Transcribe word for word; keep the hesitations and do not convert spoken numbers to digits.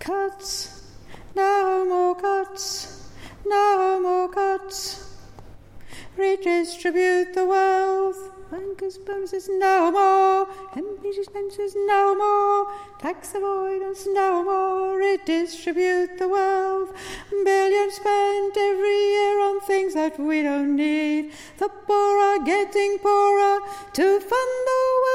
Cuts, no more cuts, no more cuts. Redistribute the wealth. Bankers' bonuses, no more. Empty expenses, no more. Tax avoidance, no more. Redistribute the wealth. Billions spent every year on things that we don't need. The poor are getting poorer to fund the